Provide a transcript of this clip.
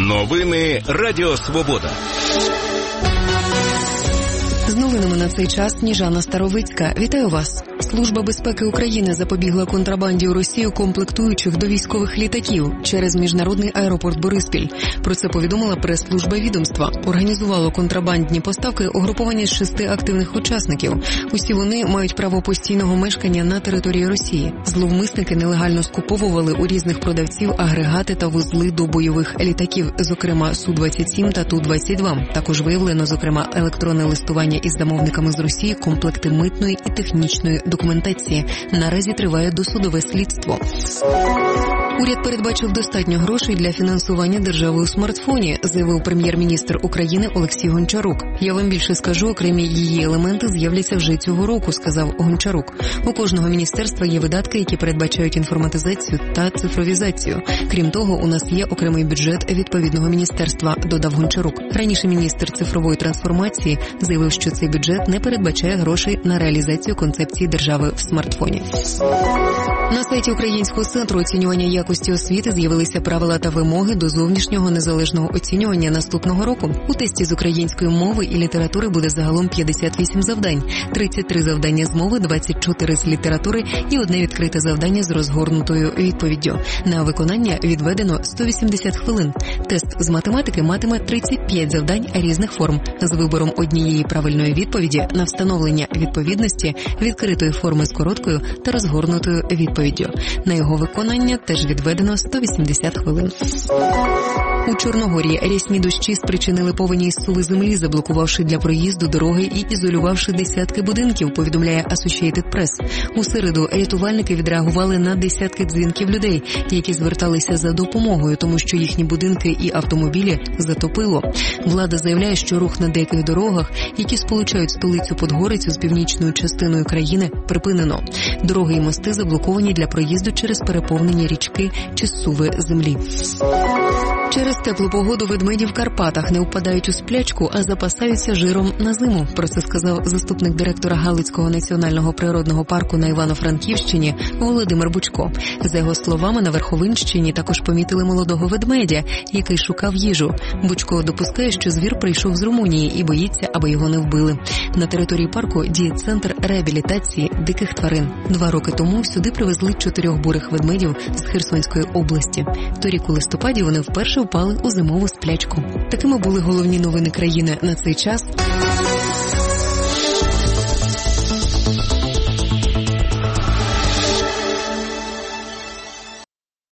Новини Радіо Свобода. З новинами на цей час Сніжана Старовицька. Вітаю вас. Служба безпеки України запобігла контрабанді у Росію комплектуючих до військових літаків через міжнародний аеропорт Бориспіль. Про це повідомила прес-служба відомства. Організувало контрабандні поставки угруповання з 6 активних учасників. Усі вони мають право постійного мешкання на території Росії. Зловмисники нелегально скуповували у різних продавців агрегати та вузли до бойових літаків, зокрема Су-27 та Ту-22. Також виявлено, зокрема, електронне листування із замовниками з Росії, комплекти митної і технічної документації. Наразі триває досудове слідство. Уряд передбачив достатньо грошей для фінансування держави у смартфоні, заявив прем'єр-міністр України Олексій Гончарук. Я вам більше скажу, окремі її елементи з'являться вже цього року, сказав Гончарук. У кожного міністерства є видатки, які передбачають інформатизацію та цифровізацію. Крім того, у нас є окремий бюджет відповідного міністерства, додав Гончарук. Раніше міністр цифрової трансформації заявив, що цей бюджет не передбачає грошей на реалізацію концепції держави в смартфоні. На сайті Українського центру оцінювання якості освіти з'явилися правила та вимоги до зовнішнього незалежного оцінювання наступного року. У тесті з української мови і літератури буде загалом 58 завдань, 33 завдання з мови, 24 з літератури і одне відкрите завдання з розгорнутою відповіддю. На виконання відведено 180 хвилин. Тест з математики матиме 35 завдань різних форм з вибором однієї правильної відповіді на встановлення відповідності, відкритої форми з короткою та розгорнутою відповіддю. На його виконання теж відведено 180 хвилин. У Чорногорії рясні дощі спричинили повені із суви землі, заблокувавши для проїзду дороги і ізолювавши десятки будинків, повідомляє Associated Press. У середу рятувальники відреагували на десятки дзвінків людей, які зверталися за допомогою, тому що їхні будинки і автомобілі затопило. Влада заявляє, що рух на деяких дорогах, які сполучають столицю Подгорицю з північною частиною країни, припинено. Дороги і мости заблоковані для проїзду через переповнені річки чи зсуви землі. Через теплу погоду ведмеді в Карпатах не впадають у сплячку, а запасаються жиром на зиму. Про це сказав заступник директора Галицького національного природного парку на Івано-Франківщині Володимир Бучко. За його словами, на Верховинщині також помітили молодого ведмедя, який шукав їжу. Бучко допускає, що звір прийшов з Румунії і боїться, аби його не вбили. На території парку діє центр реабілітації диких тварин. 2 роки тому сюди привезли 4 бурих ведмедів з Херсонської області. Торік у листопаді вони вперше впали у зимову сплячку. Такими були головні новини країни на цей час.